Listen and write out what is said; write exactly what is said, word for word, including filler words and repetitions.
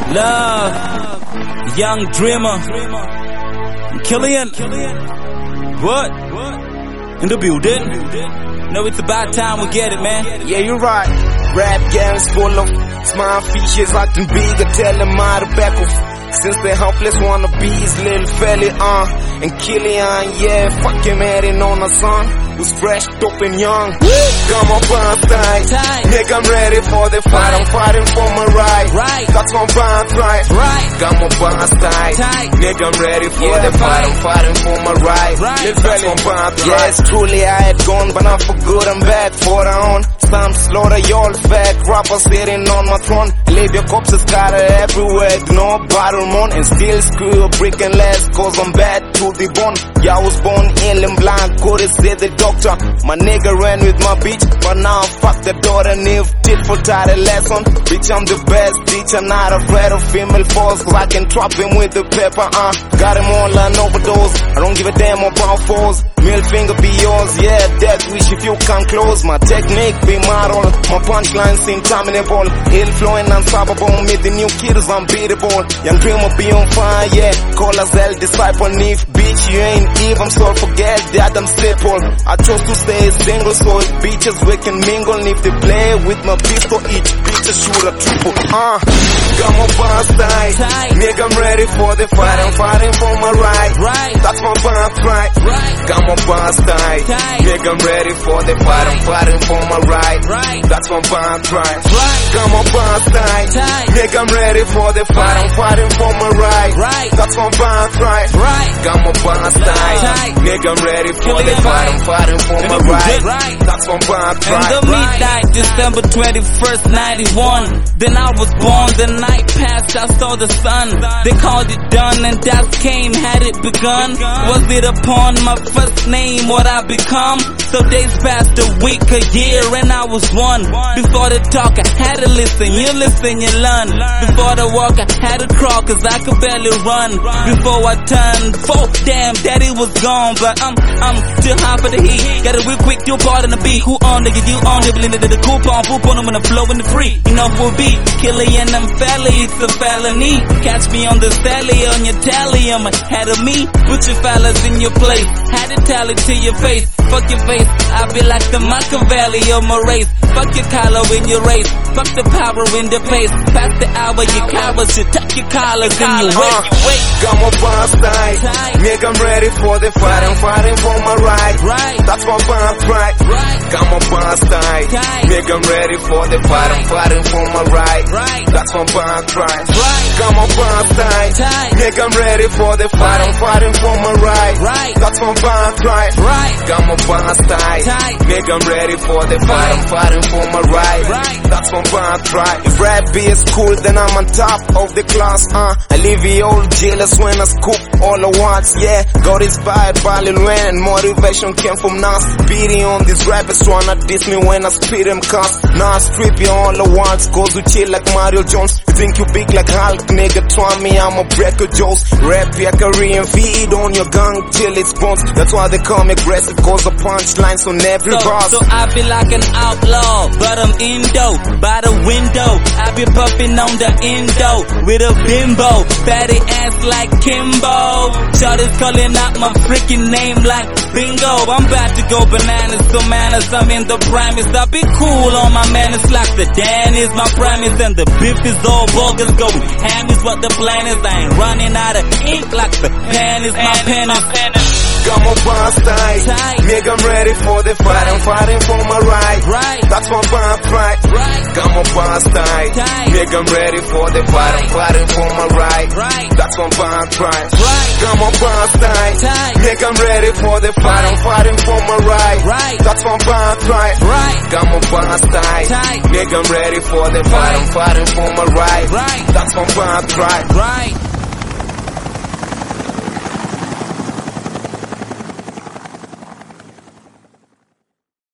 Love, Young Dreamer, Killian, what? In the building. No, it's about time we get it, man. Yeah, you're right. Rap gangs full of smile features, acting big, I tell them how to back off. Since they helpless wannabes, little fella, uh, and Killian, yeah, fuck him, heading on a son who's fresh, dope and young. Come on, bounce tight, tight. Nigga, I'm ready for the fight, I'm fighting for my right, right. That's my bounce right, right. Come on, bounce tight, tight. Nigga, I'm ready for yeah, the fight, I'm fighting for my right, right. Little fella, bounce right. Yes, truly I had gone, but not for good, I'm back for the own. Some slaughter y'all fat rappers sitting on my throne. Leave your corpses scattered everywhere, no bottle on. And still screw a brick and less, cause I'm bad to the bone. Yeah, I was born ill and blind, couldn't see the doctor. My nigga ran with my bitch, but now fuck the daughter. If tit for tat a lesson, bitch I'm the best teacher, not afraid of female force. Cause I can trap him with the pepper, uh got him on an overdose. I don't give a damn about foes. Middle finger be yours, yeah, death wish if you come close. My technique be model, my punchlines interminable. Ill flowing unstoppable, meet the new kids unbeatable. Young Dreamer be on fire, yeah, call us El Disciple. If bitch you ain't even, so forget that I'm simple. I chose to stay single, so if bitches we can mingle. If they play with my pistol, each bitch a shoot a triple. Uh, come on, bounce tight, tight. Nigga, I'm ready for the fight, I'm fighting for my right, right. That's my bounce right, right. Come on, bounce tight, tight. Nigga, I'm ready for the fight, I'm fighting for my right, right. That's my bounce right, right. Come on, bounce tight, tight. Nigga, I'm ready for the fight, I'm fighting for my right, right. That's my bounce right, right. Come on, bounce tight, tight. Nigga, I'm ready for the fight, I'm fighting for my right, right. That's my bounce right. And the midnight, December twenty-first, ninety-one. Then I was born, the night passed, I saw the sun. They called it done and dusk came, had it begun? Was it upon my first name what I become? So days passed, a week, a year, and I was one. Before the talk, I had to listen, you listen, you learn. Before the walk, I had to crawl, cause I could barely run. Before I turned four, damn, daddy was gone. But I'm, I'm still high for the heat. Got it real quick, you part in the beat. Who on, nigga, you on, nibbling into the coupon. Poop on them when I flow in the free. You know who be Killian, I'm felly, it's a felony. Catch me on the sally, on your tally, I'm ahead of me. Put your fellas in your place, had to tell it to your face. Fuck your face, I be like the Machiavelli of my race. Fuck your collar in your race, fuck the power in the pace. Past the hour, you cowards should tuck your collars in your waist. Wait, come on, bounce tight, nigga, I'm ready for the fight, I'm fighting for my right, right. That's my bounce right, right. Come on, bounce tight, tight. Nigga, I'm ready for the fight, I'm fighting for my right, right. That's my bounce right, right. Come on, bounce tight, tight. Nigga, I'm ready for the fight, I'm fighting for my right, right. That's my bounce right, right. Come on, bounce tight, tight. Nigga, I'm ready for the fight, I'm fighting for my right, right. That's my bounce right. If rap is cool, then I'm on top of the class, uh I leave the old jailers when I scoop all at once, yeah. Got inspired by Lil Wayne and motivation came from Nas. Beating on these rappers tryna diss me when I spit them cast. Now I strip you all at once, cause we chill like Mario Jones. You think you big like Hulk, nigga, try me, I'm a breaker Joes. Rap your career and feed on your gun till it's bones. That's why they call me aggressive, cause the punchlines on every so, verse. So I feel like an outlaw, but I'm indo, by the window. I be puffing on the endo, with a bimbo, fatty ass like Kimbo. Shawty's calling out my freaking name like bingo. I'm about to go bananas, so manners, I'm in the primus. I be cool on my manners like the Dan is my premise. And the beef is all bogus, going ham is what the plan is. I ain't running out of ink like the pen is my penance. Come on, bounce tight, tight. Nigga, I'm ready for the fight, I'm fighting for my right, right. That's my bounce right, right. Come on, bounce tight, tight. Nigga, I'm ready for the fight, I'm fighting for my right, right. That's my bounce right, right. Come on, bounce tight, tight. Nigga, I'm ready for the fight, I'm fighting for my right, right. That's my bounce right, right. Come on, bounce tight, tight. Nigga, I'm ready for the fight, I'm fighting for my right, right. That's my bounce right, right.